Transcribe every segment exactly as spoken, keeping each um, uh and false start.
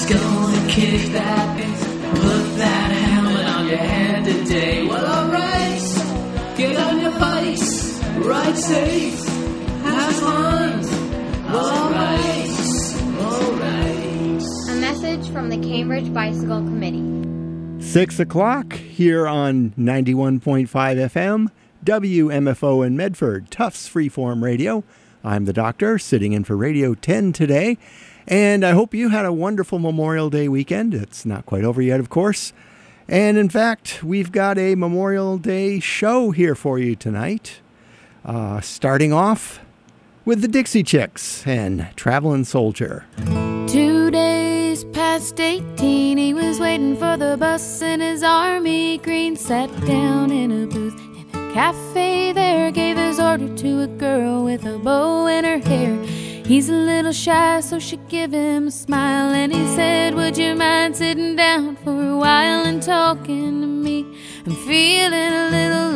gonna kick that bass, put that helmet on your head today. Well, alright, get on your bikes, ride safe, have fun. Alright, alright. A message from the Cambridge Bicycle Committee. Six o'clock here on ninety-one point five F M, W M F O in Medford, Tufts Freeform Radio. I'm the doctor, sitting in for Radio ten today, and I hope you had a wonderful Memorial Day weekend. It's not quite over yet, of course. And in fact, we've got a Memorial Day show here for you tonight. Uh, starting off with the Dixie Chicks and Traveling Soldier. Two days past eighteen, he was waiting for the bus in his army green. Sat down in a booth in a cafe there, gave his order to a girl with a bow in her hair. He's a little shy, so she gave him a smile, and he said, would you mind sitting down for a while and talking to me? I'm feeling a little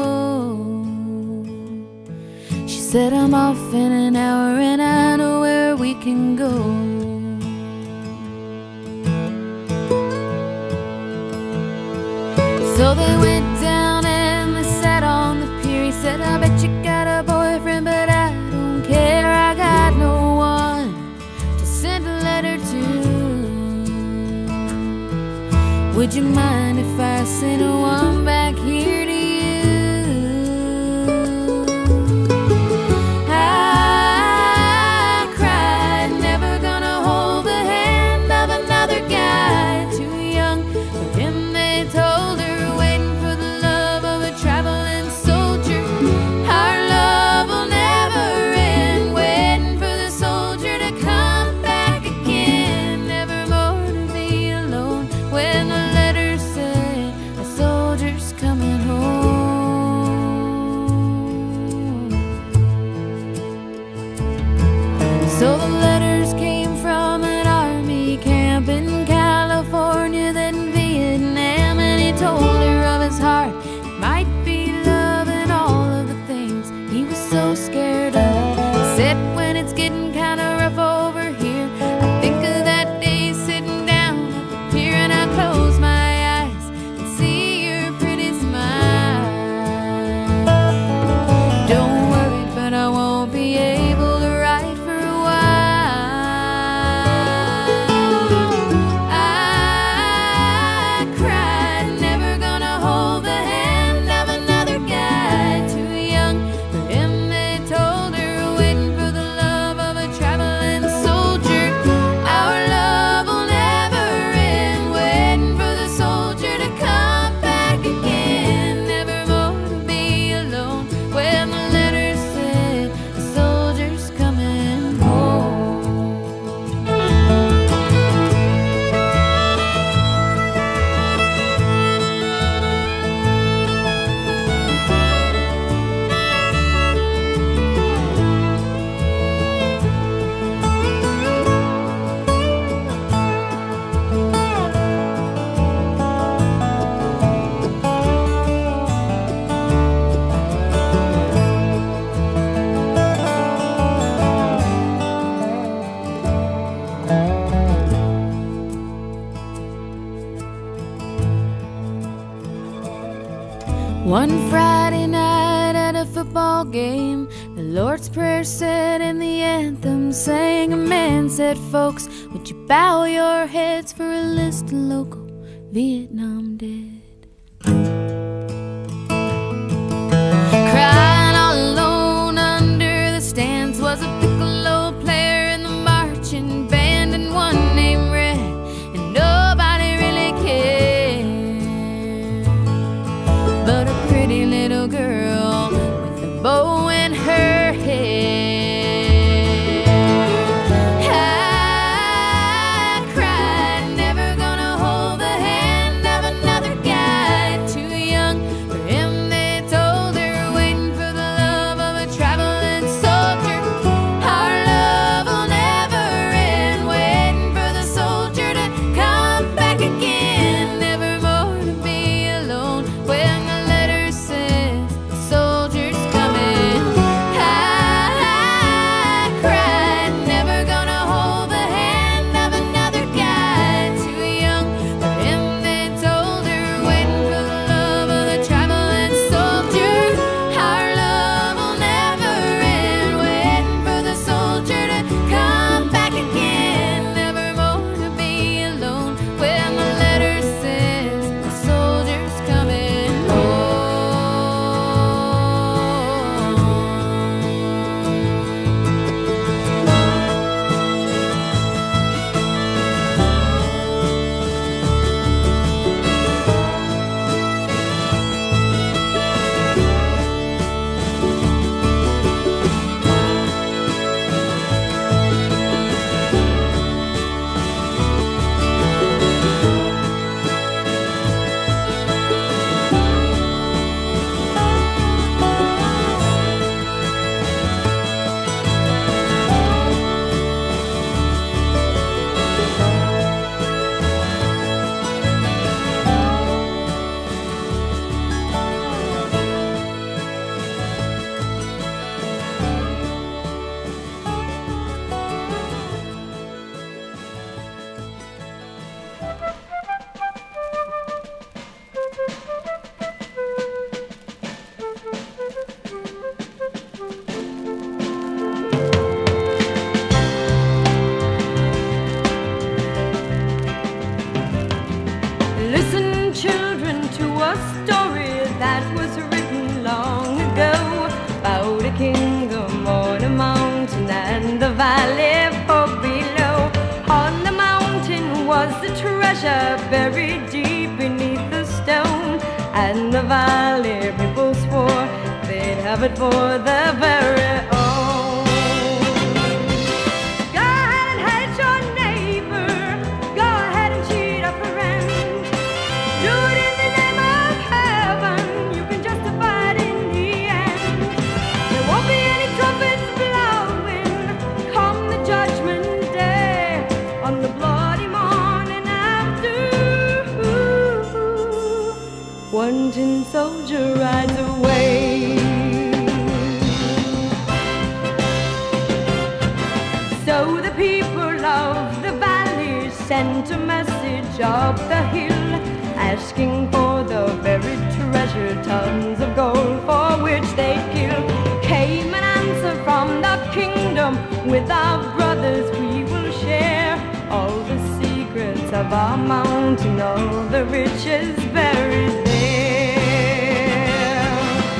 low. She said, I'm off in an hour and I know where we can go. So they went down and they sat on the pier. He said, I bet you got a boyfriend, but I don't care. I got no one to send a letter to. Would you mind if I sent one back here to you? I cried, never gonna hold the hand of another guy too young for him. They told her, traveling soldier, our love will never end. Waiting for the soldier to come back again, never more to be alone. When the letter said a soldier's coming home. So the letters came from an army camp in California, then Vietnam, and he told her of his heart might be love and all of the things he was so scared of. He said, when it's getting kind of rough over here, I think of that day sitting down at the pier, and I close my eyes and see your pretty smile. Don't worry, but I won't be able to write for a while. I cried, never gonna hold the hand of another guy too young for him. They told her, waiting for the love of a traveling soldier, our love will never end. Waiting for the soldier to come back again, never more to be alone. When the letter said the soldier's coming home. One Friday night at a football game, the Lord's Prayer said and the anthem sang. A man said, folks, would you bow your heads for a list of local Vietnam dead? Crying all alone under the stands was a piccolo player in the marching band, and one named Red, and nobody really cared. But a pretty little girl with a bow in her hair. I cried, never gonna hold the hand of another guy too was the treasure buried deep beneath the stone, and the valley people swore they'd have it for their very own. Go ahead and hate your neighbor, go ahead and cheat a friend. Do it in the name of heaven, you can justify it in the end. There won't be any trumpets blowing come the judgment day, on the bloody morning after. One tin soldier rides away. So the people of the valley sent a message up the hill, asking for the buried treasure, tons of gold for which they'd kill. Came an answer from the kingdom, with our brothers we will share all the secrets of our mountain, all the riches buried there.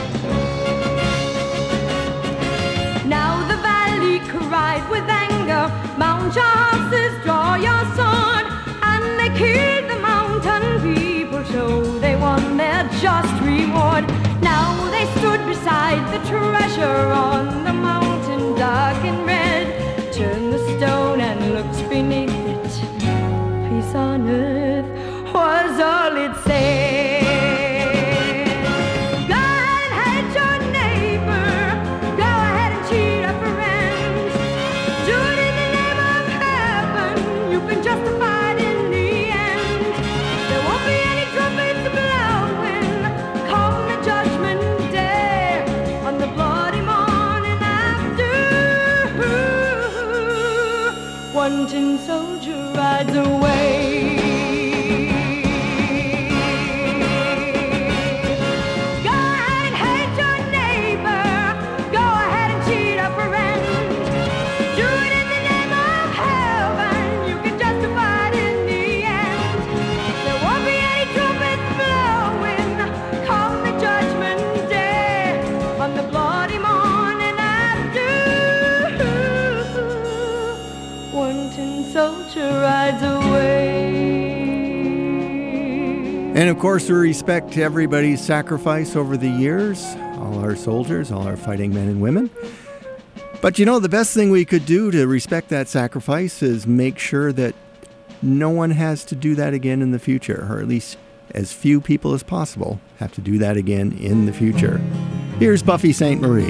Now the valley cried with anger, mount your horses, draw your sword, and they killed the mountain people, so they won their just reward. Now they stood beside the treasure on the mountain, dark and red, turned the stone and looked beneath it. Peace on earth was all it said. Go ahead and hate your neighbor, go ahead and cheat a friend. Do it in the name of heaven, you can justify it in the end. There won't be any trumpets blowing come the judgment day, on the bloody morning after. One tin soldier rides away. Go ahead and hate your neighbor, go ahead and cheat a friend. Do it in the name of heaven, you can justify it in the end. There won't be any trumpets blowing come the judgment day, on the bloody morning after. One tin soldier rides away. And of course, we respect everybody's sacrifice over the years, all our soldiers, all our fighting men and women. But you know, the best thing we could do to respect that sacrifice is make sure that no one has to do that again in the future, or at least as few people as possible have to do that again in the future. Here's Buffy Sainte Marie.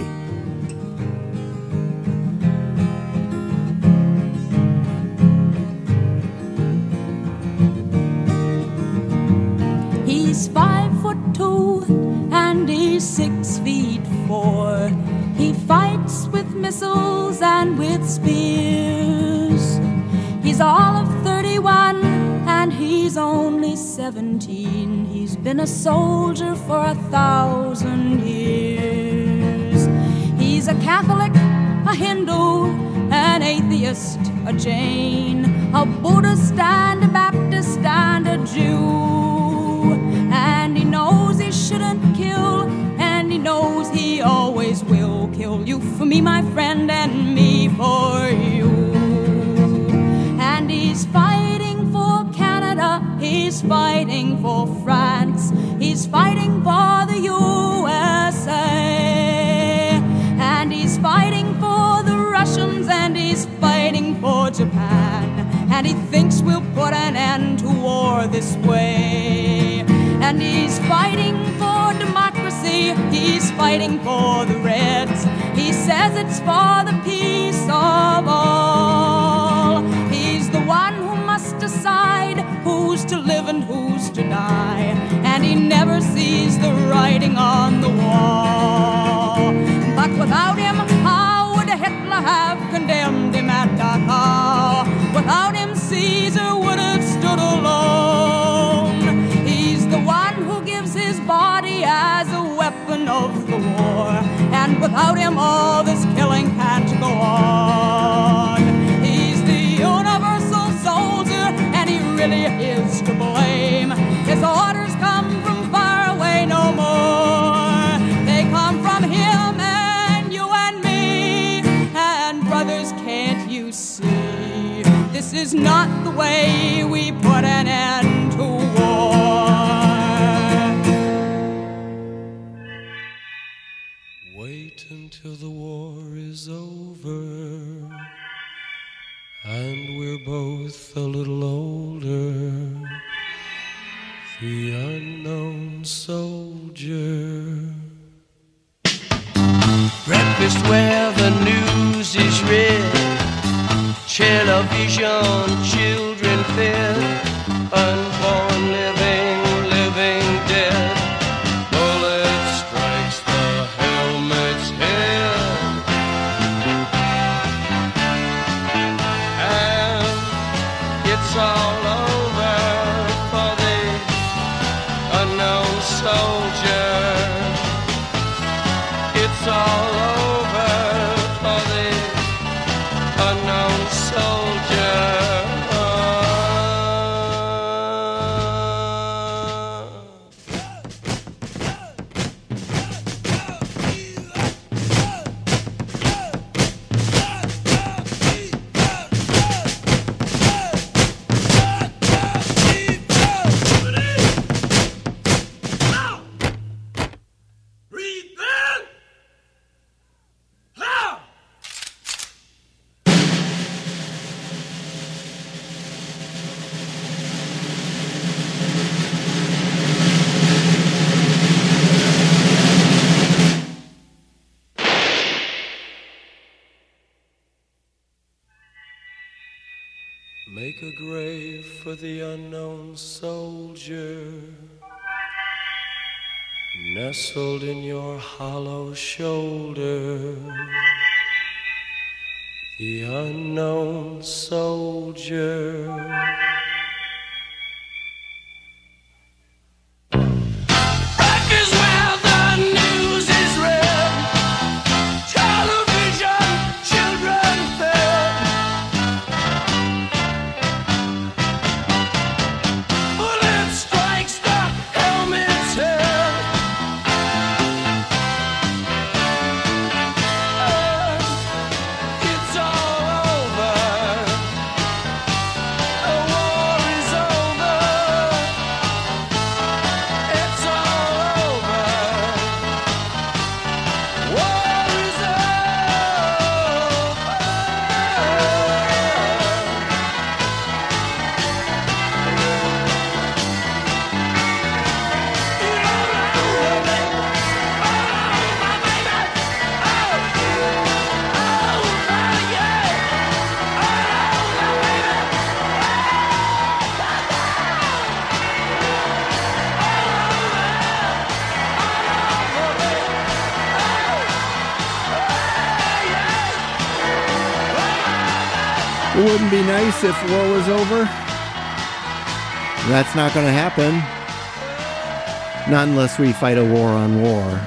He's five foot two and he's six feet four. He fights with missiles and with spears. He's all of thirty-one and he's only seventeen. He's been a soldier for a thousand years. He's a Catholic, a Hindu, an atheist, a Jain, a Buddhist and a Baptist and a Jew. And he knows he shouldn't kill, and he knows he always will kill you for me, my friend, and me for you. And he's fighting for Canada, he's fighting for France, he's fighting for the U S A. And he's fighting for the Russians, and he's fighting for Japan. And he thinks we'll put an end to war this way. And he's fighting for democracy, he's fighting for the Reds. He says it's for the peace of all. He's the one who must decide who's to live and who's to die. And he never sees the writing on the wall. But without him, how would Hitler have condemned him at Dachau? Without him, Caesar would have stood alone. He's the one who gives his body as a weapon of the war. And without him, all this killing can't go on. He's the universal soldier, and he really is to blame. His orders come from far away no more. They come from him and you and me. And brothers, can't you see? This is not the way we an end to war. Wait until the war is over and we're both a little older. The unknown soldier. Breakfast where the news is read, television, children fed, unborn living, living dead. Bullet strikes the helmet's head, and it's all over for the unknown soldier. It's all over for the unknown soldier. Make a grave for the unknown soldier, nestled in your hollow shoulder. The unknown soldier. It wouldn't be nice if war was over. That's not going to happen. Not unless we fight a war on war.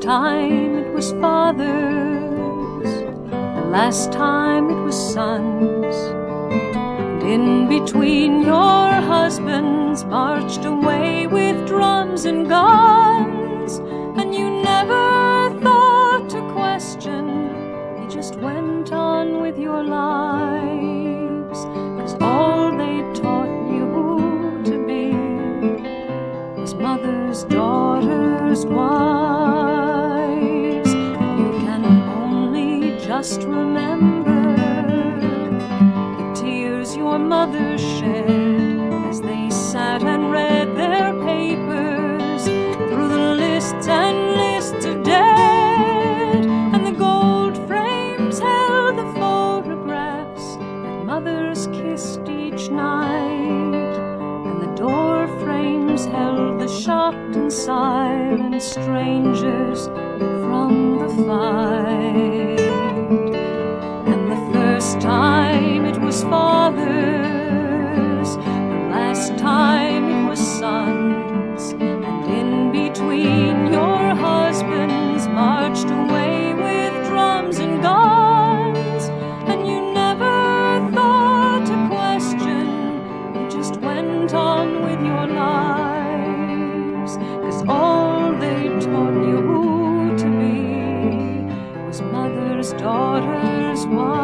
time it was fathers, the last time it was sons. And in between your husbands marched away with drums and guns. And you never thought to question, you just went on with your lives. 'Cause all they taught you to be was mothers, daughters, wives. You can only just remember the tears your mother shed as they sat and read their papers through the lists and lists of dead. And the gold frames held the photographs that mothers kissed each night. And the door frames held the shocked and silent strangers from the fight. And the first time it was fathers, the last time it was sons. And in between your husbands marched away with drums and guns. And you never thought to question, you just went on with your lives. 'Cause all they taught you to be was mothers, daughters,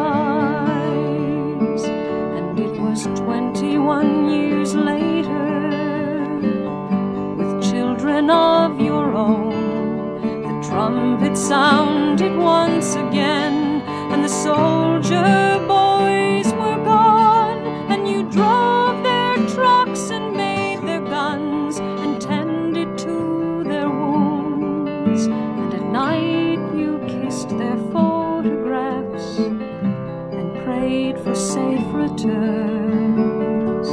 wives. And it was twenty-one years later, with children of your own, the trumpet sounded once again, and the soldier boys were gone. And you drove their trucks and made their guns and tended to their wounds. And at night you kissed their photographs and prayed for safe returns.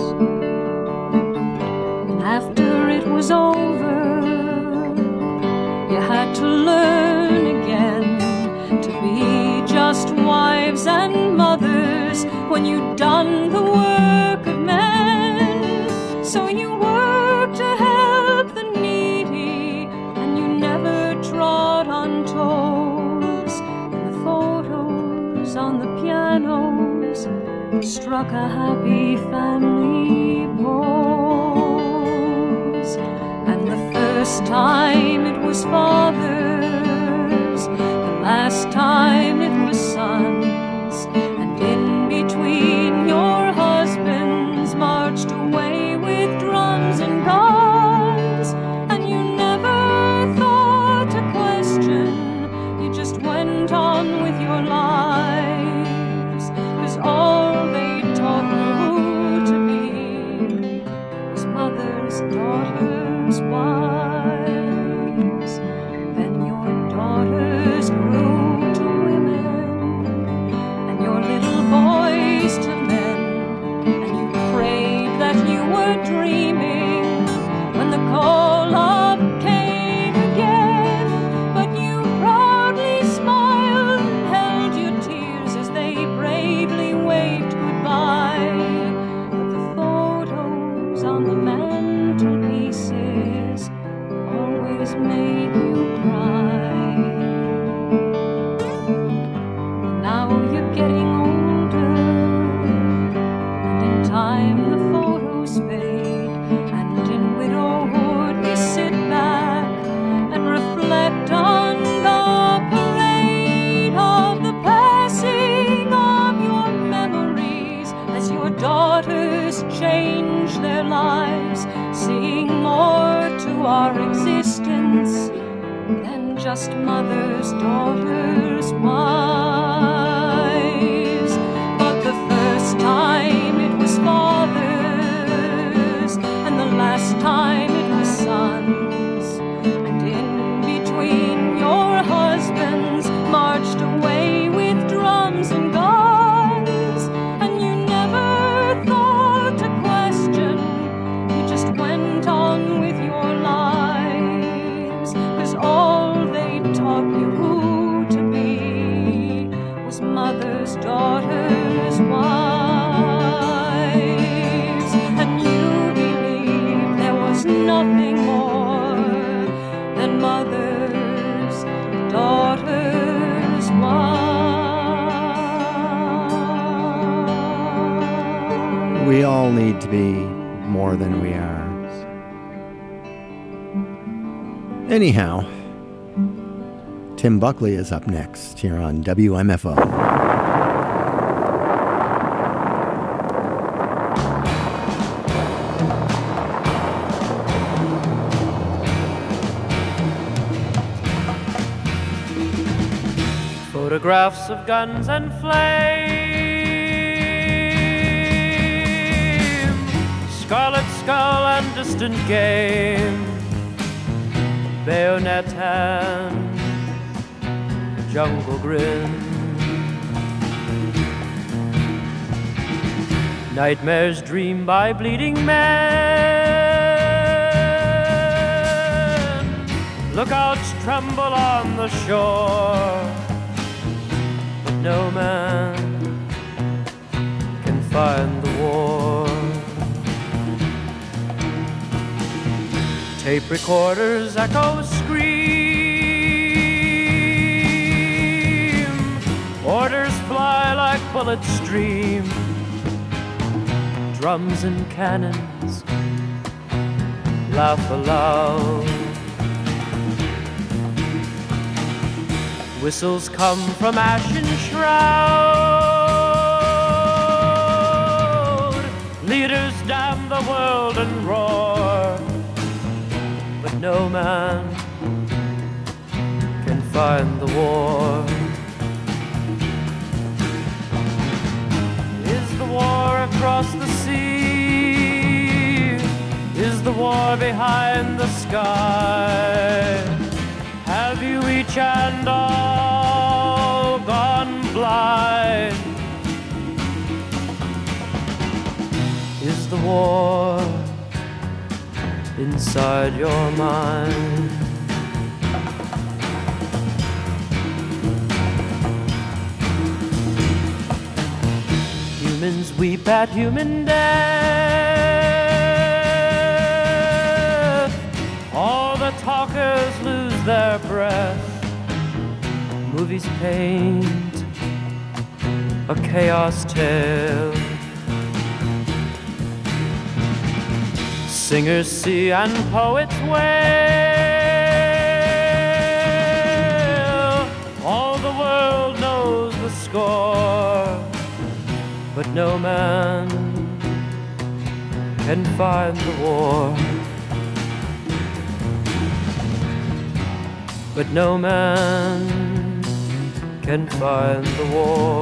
And after it was over, you had to learn again to be just wives and mothers when you'd done the work of men. So you worked to help the needy, and you never trod on toes. And the photos on the pianos struck a happy family pose. And the first time it was fathers, the last time it was sons. And in between your husbands marched away with drums and guns. And you never thought to question, you just went on with your lives. 'Cause all they taught you to be was mothers, daughters, wives. Then your daughters grew to women, and your little boys to men. And you prayed that you were dreaming when the call-up came again. But you proudly smiled and held your tears as they bravely waved goodbye. But the photos on the mantelpieces always made you cry. Now you're getting older, and in time the photos fade. And in widowhood we sit back and reflect on the parade of the passing of your memories as your daughters change their lives, seeing more to our existence than just mothers, daughters, wives. But the first time it was fathers, and the last time it was sons. And in between your husbands marched away with drums and guns. And you never thought to question, you just went on with your lives. 'Cause all they taught you to be was mothers, daughters, wives. And you believed there was nothing more than mothers, We all need to be more than we are. Anyhow, Tim Buckley is up next here on W M F O. Photographs of guns and flame, scarlet skull and distant game, bayonet hand, jungle grin, nightmares dreamed by bleeding men, lookouts tremble on the shore, but no man can find the war. Tape recorders echo scream, orders fly like bullets stream, drums and cannons laugh aloud. Whistles come from ashen shroud, leaders damn the world and roar, but no man can find the war. Is the war across the sea? Is the war behind the sky? Have you each and all gone blind? Is the war inside your mind? Humans weep at human death, all the talkers lose their breath. Movies paint a chaos tale, singers see and poets wail. All the world knows the score, but no man can find the war. But no man can find the war.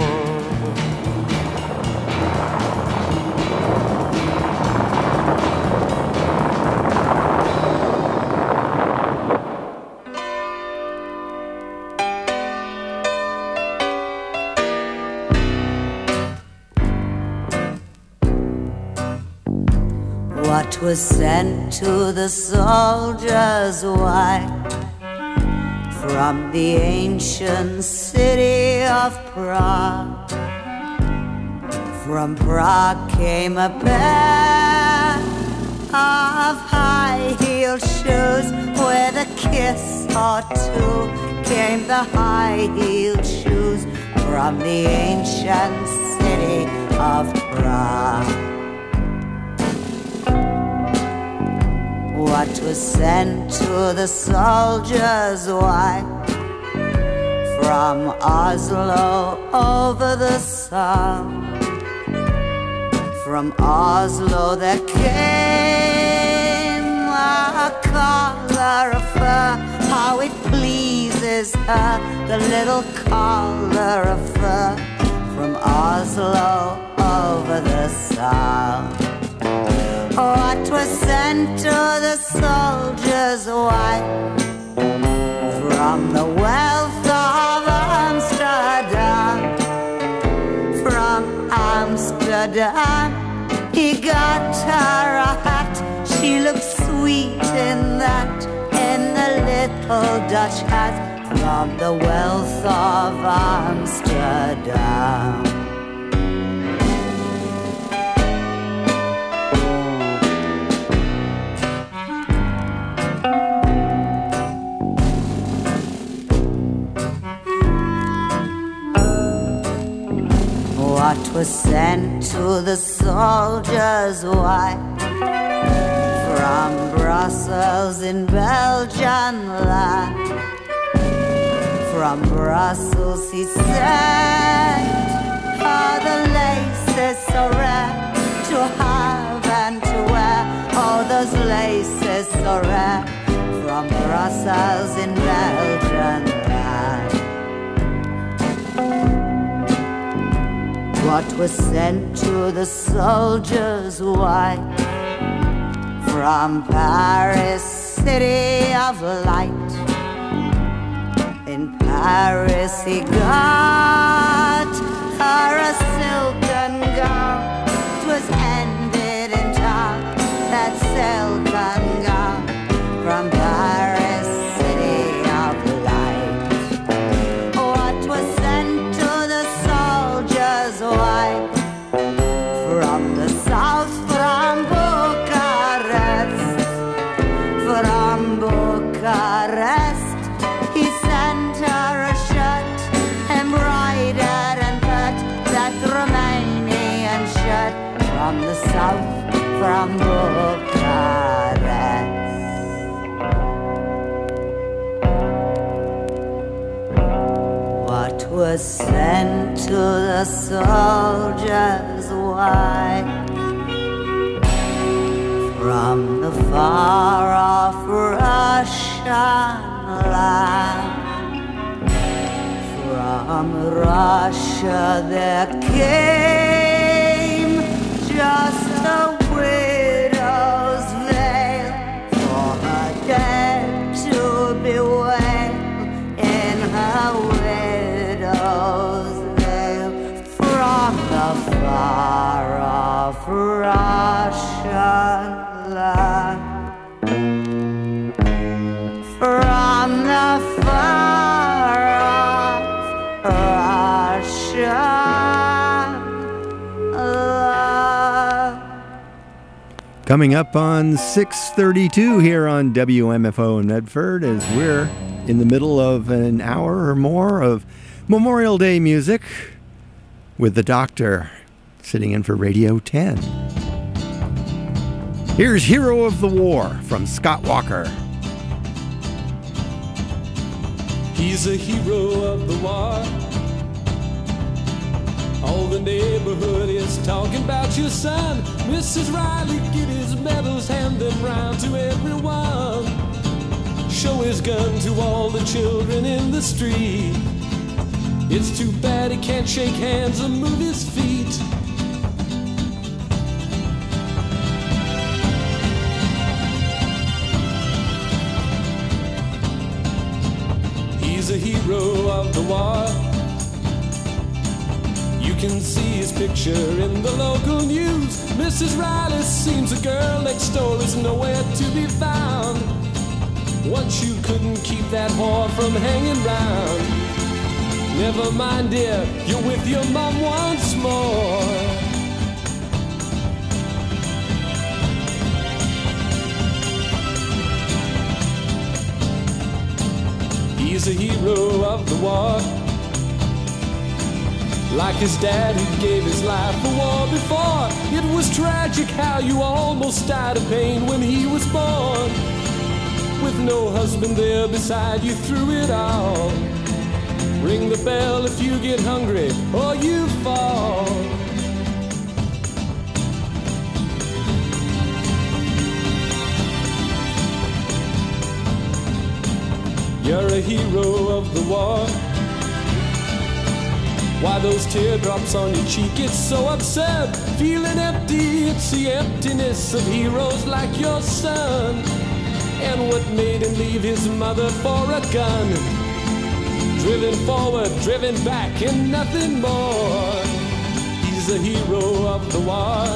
What was sent to the soldiers white from the ancient city of Prague? From Prague came a pair of high-heeled shoes. With a kiss or two came the high-heeled shoes from the ancient city of Prague. What was sent to the soldiers white from Oslo over the Sound? From Oslo there came a collar of fur. How it pleases her, the little collar of fur. From Oslo over the Sound. What was sent to the soldiers white from the wealth of Amsterdam? From Amsterdam he got her a hat. She looked sweet in that, in the little Dutch hat. From the wealth of Amsterdam. what was sent to the soldier's wife from Brussels in Belgian land. From Brussels he sent all the laces so rare to have and to wear. All those laces so rare from Brussels in Belgian land. What was sent to the soldier's wife from Paris, city of light. In Paris he got her a silken gown. 'Twas ended in town, that silken gown from Paris, city of light. What was sent to the soldier's wife from the south, from Bucharest, from Bucharest. He sent her a shirt embroidered and cut, that Romanian shirt from the south, from Bucharest. What was sent to the soldier's wife from the far-off Russian land? From Russia there came just a widow's veil for her dead to bewail in her widow's veil. From the far-off Russian land, from the far-off Russian land. Coming up on six thirty-two here on W M F O in Medford, as we're in the middle of an hour or more of Memorial Day music with the Doctor sitting in for Radio ten. Here's Hero of the War from Scott Walker. He's a hero of the war. All the neighborhood is talking about your son. Missus Riley, get his medals, hand them round to everyone. Show his gun to all the children in the street. It's too bad he can't shake hands or move his feet. He's a hero of the war. You can see his picture in the local news. Missus Riley seems a girl next door is nowhere to be found. Once you couldn't keep that whore from hanging round. Never mind, dear, you're with your mom once more. He's a hero of the war. Like his dad who gave his life for war before. It was tragic how you almost died of pain when he was born. With no husband there beside you through it all. Ring the bell if you get hungry or you fall. You're a hero of the war. Why those teardrops on your cheek, it's so absurd. Feeling empty, it's the emptiness of heroes like your son. And what made him leave his mother for a gun? Driven forward, driven back, and nothing more. He's a hero of the war.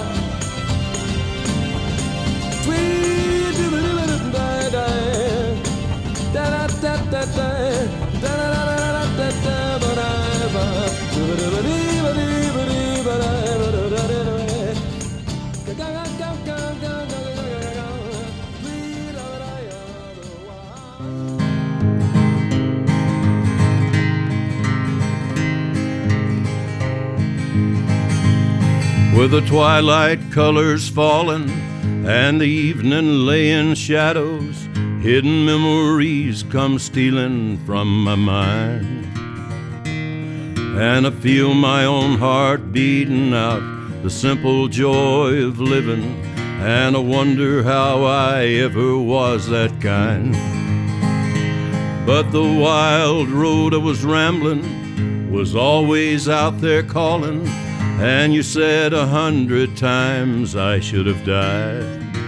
with the twilight colors falling and the evening laying shadows, hidden memories come stealing from my mind. And I feel my own heart beating out the simple joy of living, and I wonder how I ever was that kind. But the wild road I was rambling was always out there calling, and you said a hundred times I should have died.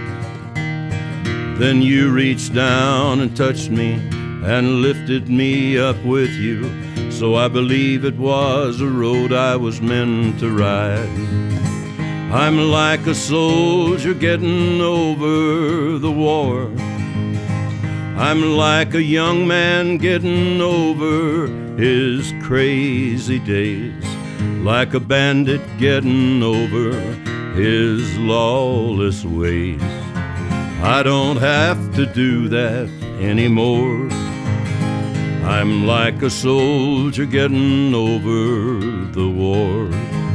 Then you reached down and touched me and lifted me up with you, so I believe it was a road I was meant to ride. I'm like a soldier getting over the war. I'm like a young man getting over his crazy days, like a bandit getting over his lawless ways. I don't have to do that anymore. I'm like a soldier getting over the war.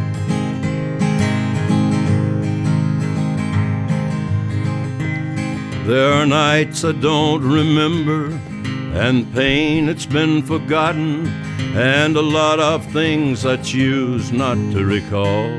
There are nights I don't remember, and pain that's been forgotten, and a lot of things I choose not to recall.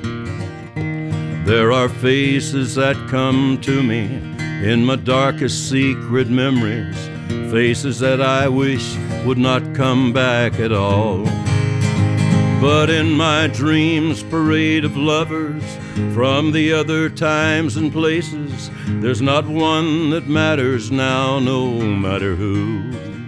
There are faces that come to me in my darkest secret memories, faces that I wish would not come back at all. But in my dreams, parade of lovers from the other times and places, there's not one that matters now, no matter who.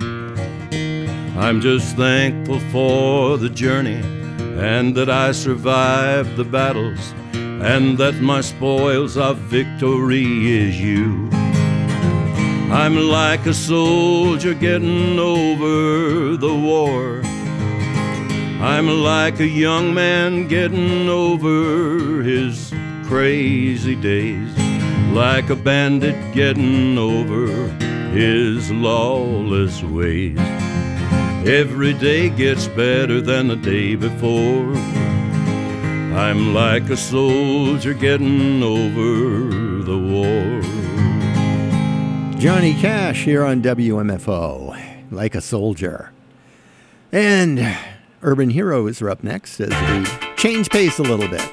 I'm just thankful for the journey, and that I survived the battles, and that my spoils of victory is you. I'm like a soldier getting over the war. I'm like a young man getting over his crazy days, like a bandit getting over his lawless ways. Every day gets better than the day before. I'm like a soldier getting over the war. Johnny Cash here on W M F O, like a soldier. And Urban Heroes are up next as we change pace a little bit.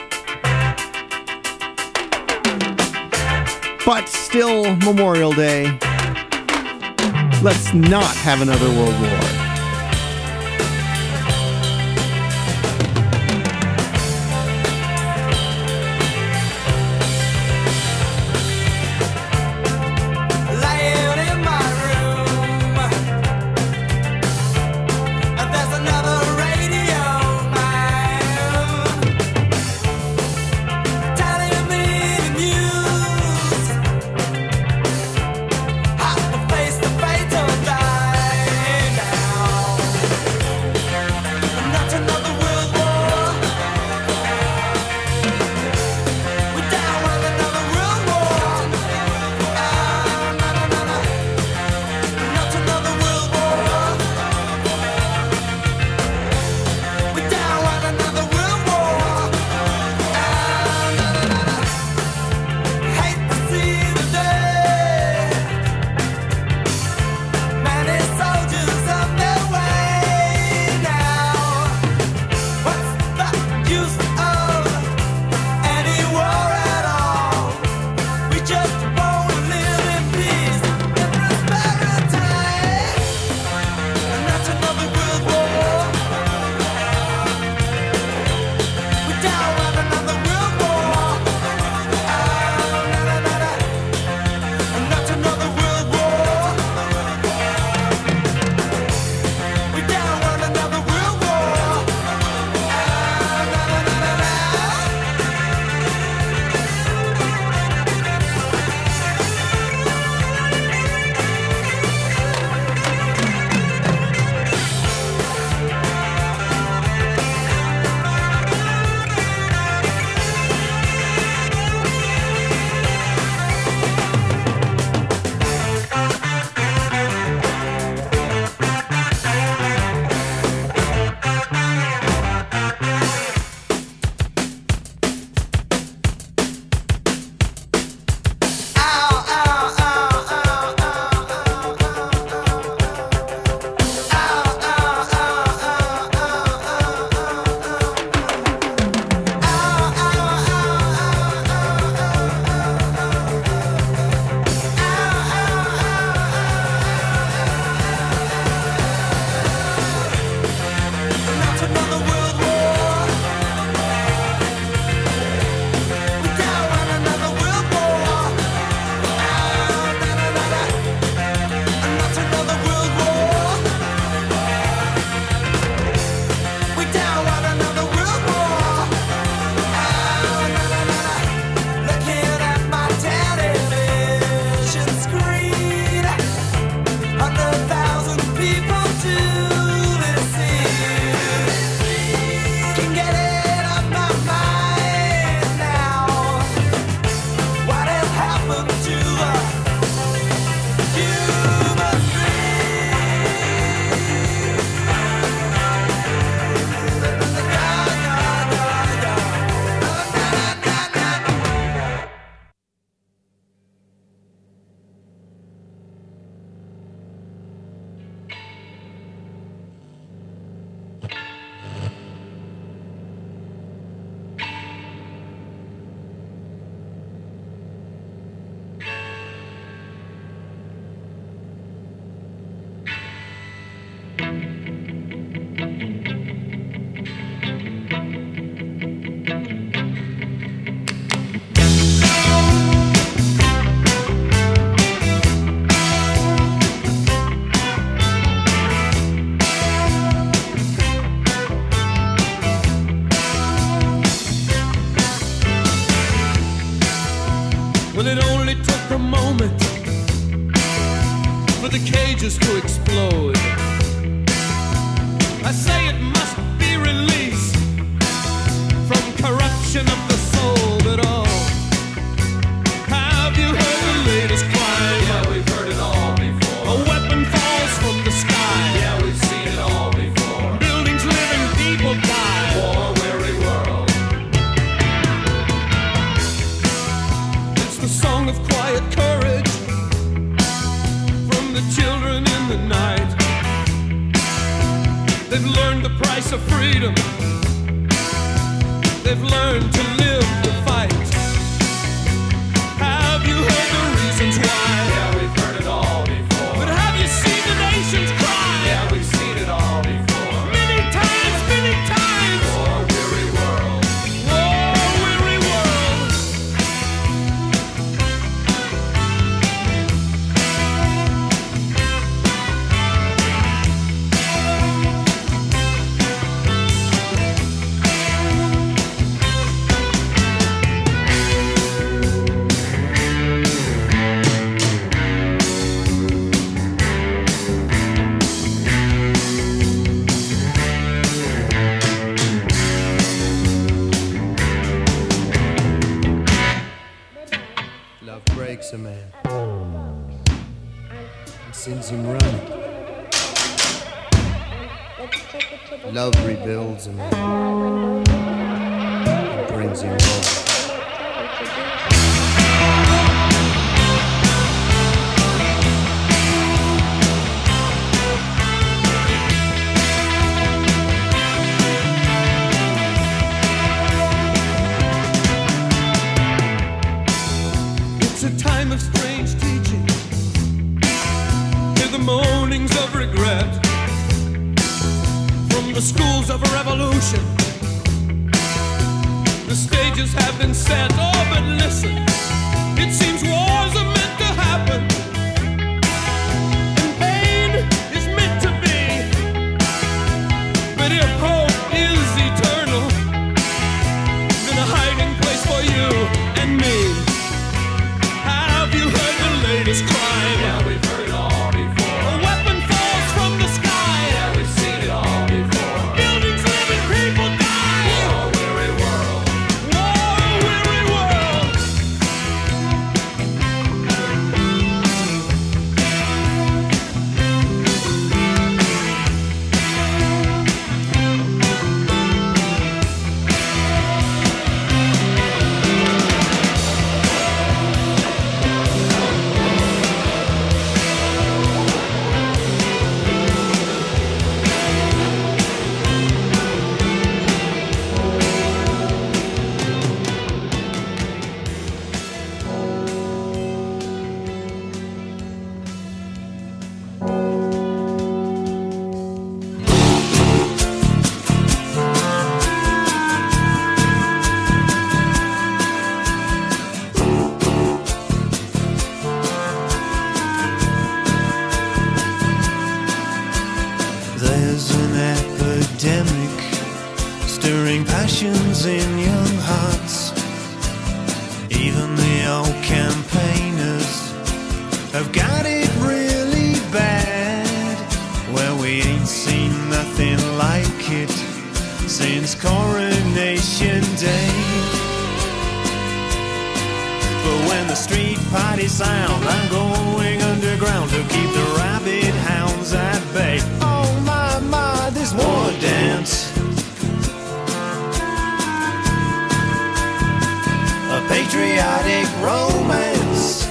But still Memorial Day. Let's not have another World War. Face the fate or die down. the cages to explode. I say it must be released from corruption of the soul, but oh, have you heard the latest crime? Yeah, we've heard it all before. A weapon falls from the sky. Yeah, we've seen it all before. Buildings living, people die. War-weary world. It's the song of quiet courage from the children in the night. They've learned the price of freedom. They've learned to live to fight. Have you heard the reasons why? Yeah, we've heard it all before. But have you seen the nations cry? Yeah, we've seen it all before. Many times, many times. War-weary world. War-weary world. Love breaks a man and sends him running. Love rebuilds a man and brings him home. It's a time of strange teaching. Hear the moanings of regret from the schools of a revolution. The stages have been set. Oh, but listen, it seems wars are meant to happen, and pain is meant to be. But if hope is eternal, then a hiding place for you and me. Have you heard the latest crime? Yeah, we've heard it all before. A weapon falls from the sky. Yeah, we've seen it all before. Buildings living, people die. War-weary world. War-weary world. There's an epidemic stirring passions in young hearts. Even the old campaigners have got it really bad, where we ain't seen nothing like it since Coronation Day. But when the street party sound, I'm going underground to keep the rabid hounds at bay. Oh my, my, this war dance, a patriotic romance.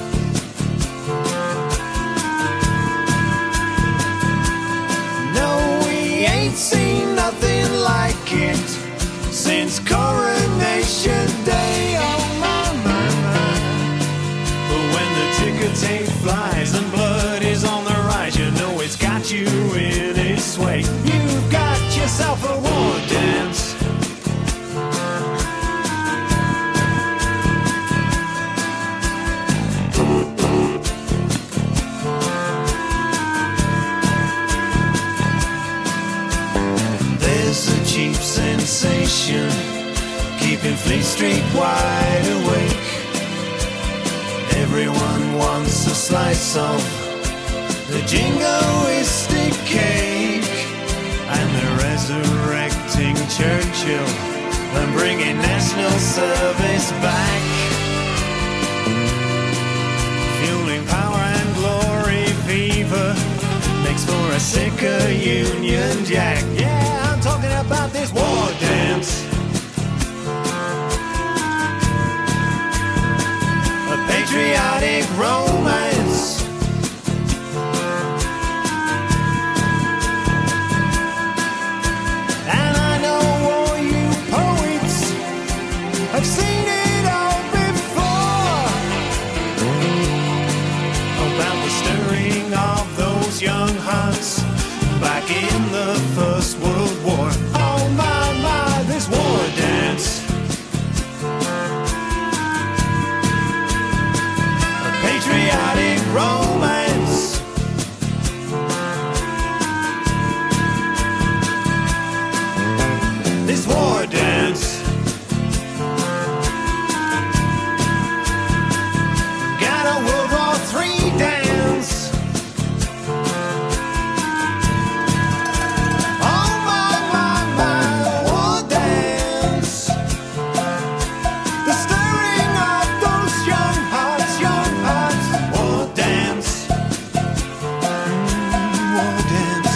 No, we ain't seen nothing like it since Coronation Day. Oh my, my, my. But when the ticker tape flies and blood is on the rise, you know it's got you in its sway. You've got yourself a war dance. There's a cheap sensation keeping Fleet Street wide awake. Everyone wants a slice of the jingoistic cake, and the resurrecting Churchill, and bringing national service back. Fueling power and glory fever makes for a sicker Union Jack. Yeah, I'm talking about this war dance. A patriotic romance. And I know all you poets have seen it all before, about the stirring of those young hearts back in the First World War. Oh my, my, this war dance. A patriotic romance. This war dance. Got a World War Three dance. Oh my, my, my, war dance. The stirring of those young hearts, young hearts. War dance. Mm, war dance.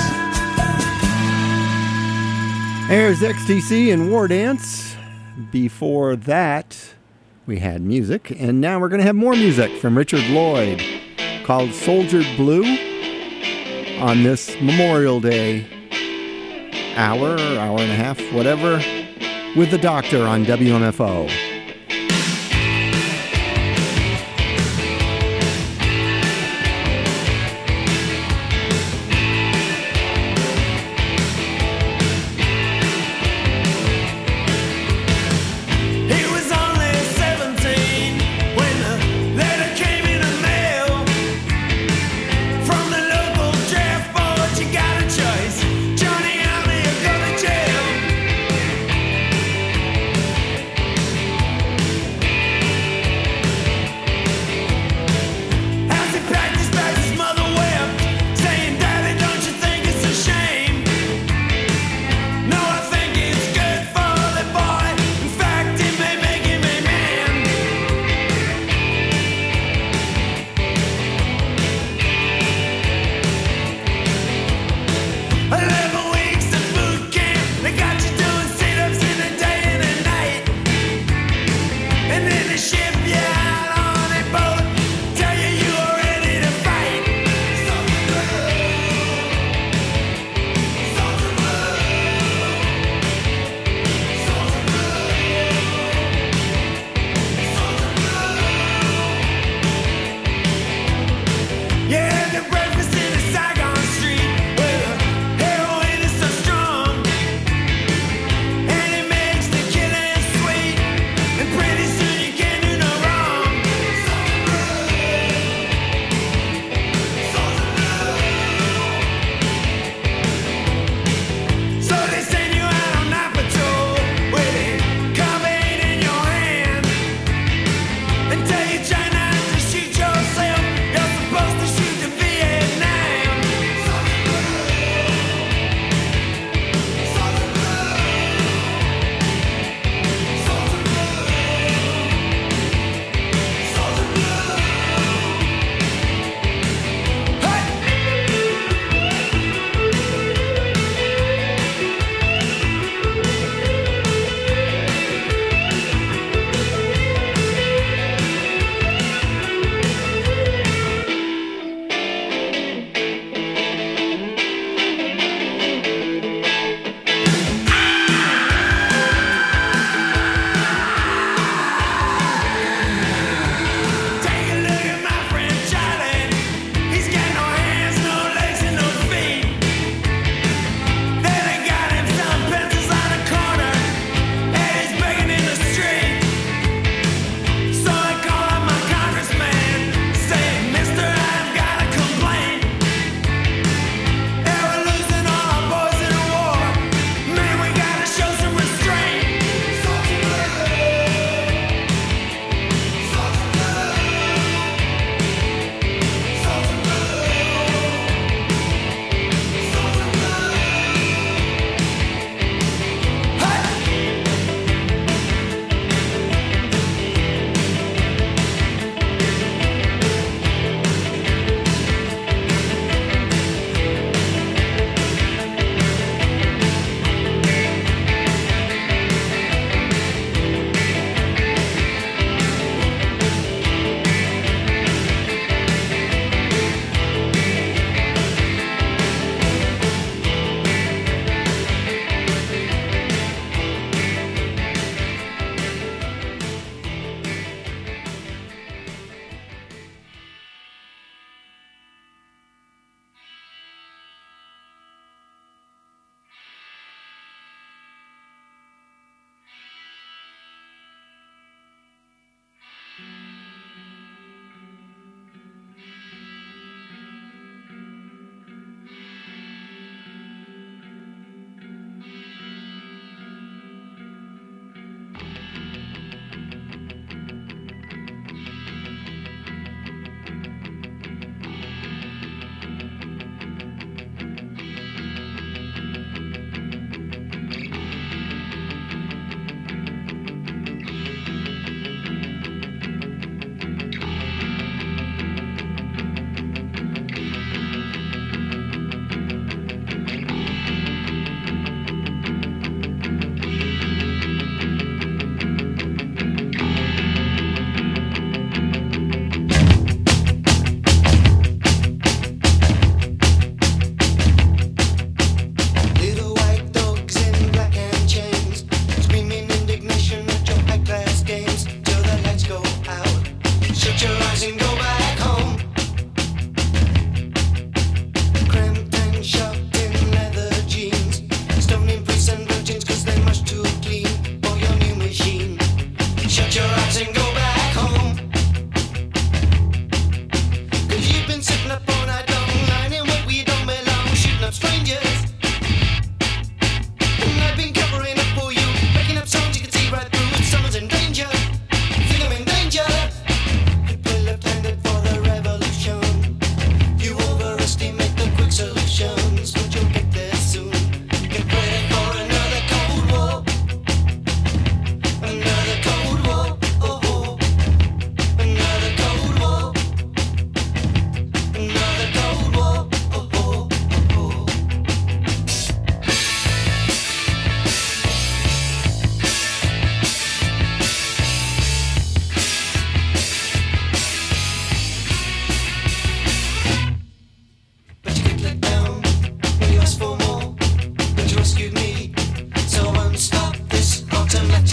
There's X T C and War Dance. Before that, we had music, and now we're going to have more music from Richard Lloyd called Soldier Blue on this Memorial Day hour, hour and a half, whatever, with the Doctor on W M F O. He was only seventeen when the letter came in the mail from the local draft board. You got a choice: Johnny Army or go to jail.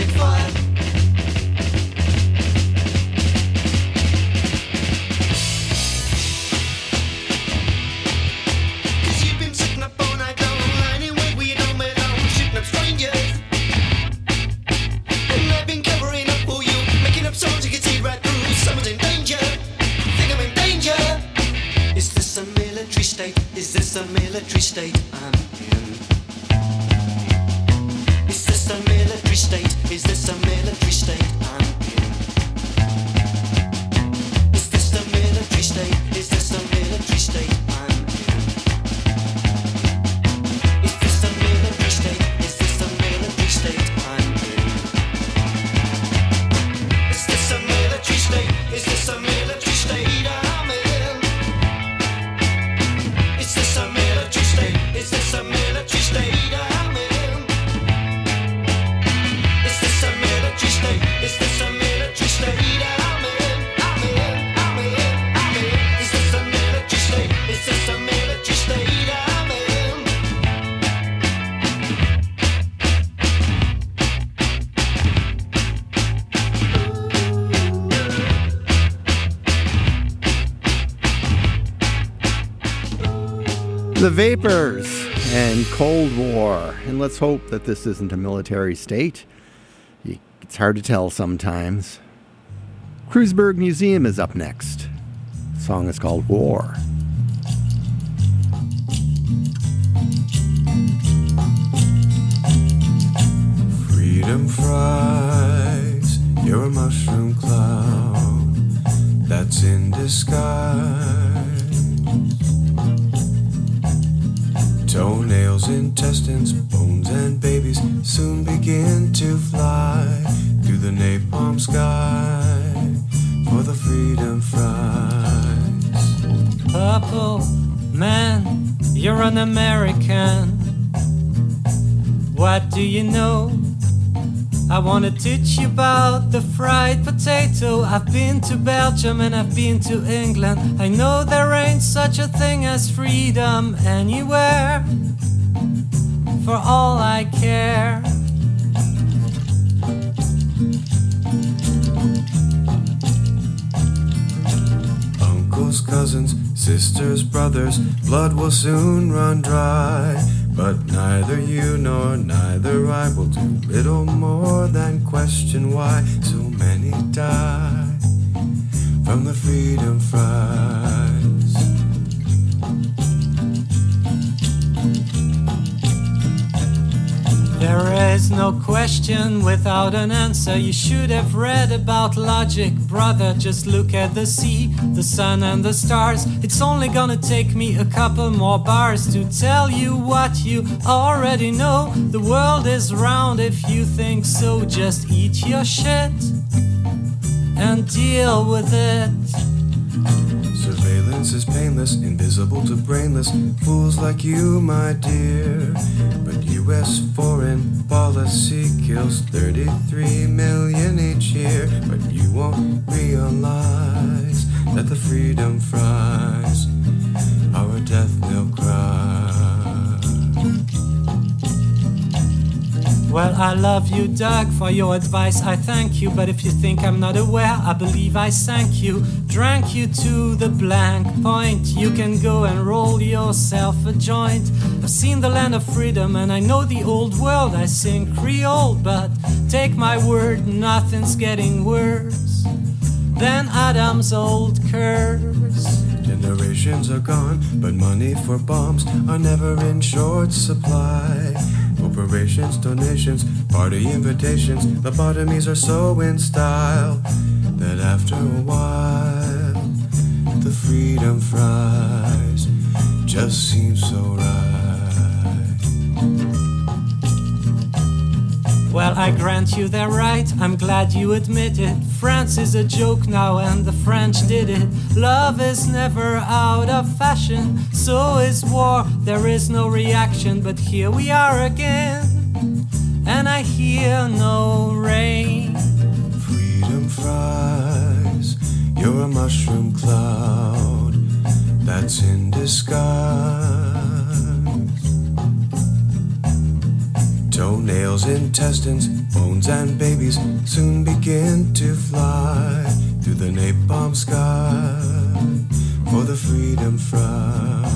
catching fire. Cause you've been sitting up all night long, lying in wait where you don't belong, shooting up strangers. And I've been covering up for you, making up songs you can see right through. Someone's in danger, think I'm in danger. Is this a military state? Is this a military state I'm in? Is this a military state? Is this a military state I'm in? Is this a military state? Is this a military state I'm in? Is this a military state? Is this a military state I'm in? Is this a military state? Is this a military state I'm in? Is this a military state? Is this a military state I'm in? Is this a military state? Is this a military state I'm in? I'm in, I'm in, I'm in. Is this a military state? Is this a military state I'm in? The Vapors and Cold War. And let's hope that this isn't a military state. It's hard to tell sometimes. Kreuzberg Museum is up next. The song is called War. Freedom fries, you're a mushroom cloud that's in disguise. Toenails, intestines, bones, and babies soon begin to fly through the napalm sky for the freedom fries. Purple man, you're an American. What do you know? I wanna teach you about the fried potato. I've been to Belgium and I've been to England. I know there ain't such a thing as freedom anywhere. For all I care. Uncles, cousins, sisters, brothers, blood will soon run dry. But neither you nor neither I will do little more than question why so many die from the freedom fries. There is no question without an answer. You should have read about logic, brother. Just look at the sea, the sun and the stars. It's only gonna take me a couple more bars to tell you what you already know. The world is round if you think so. Just eat your shit and deal with it. Surveillance is painless, invisible to brainless fools like you, my dear. But U S foreign policy kills thirty-three million each year. But you won't realize that the freedom fries are a death knell cry. Well, I love you, Doug, for your advice, I thank you. But if you think I'm not aware, I believe I sank you. Drank you to the blank point. You can go and roll yourself a joint. I've seen the land of freedom and I know the old world. I sing Creole, but take my word, nothing's getting worse than Adam's old curse. Generations are gone, but money for bombs are never in short supply. Corporations, donations, party invitations, lobotomies are so in style that after a while the freedom fries just seem so right. Well, I grant you they're right, I'm glad you admit it. France is a joke now and the French did it. Love is never out of fashion, so is war, there is no reaction. But here we are again, and I hear no rain. Freedom fries, you're a mushroom cloud that's in disguise. Toenails, intestines, bones, and babies soon begin to fly through the napalm sky for the freedom front.